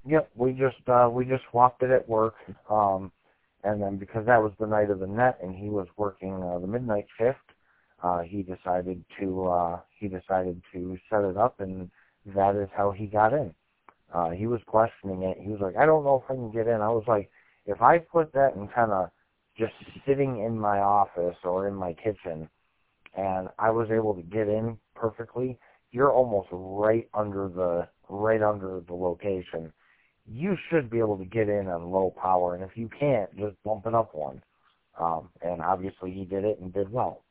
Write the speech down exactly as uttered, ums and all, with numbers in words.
Yep, we just uh, we just swapped it at work, um, and then because that was the night of the net, and he was working uh, the midnight shift, uh, he decided to uh, he decided to set it up, and that is how he got in. Uh, he was questioning it. He was like, I don't know if I can get in. I was like, if I put that in kind of just sitting in my office or in my kitchen, and I was able to get in perfectly, you're almost right under the right under the location. You should be able to get in on low power, and if you can't, just bump it up one. Um, and obviously he did it and did well.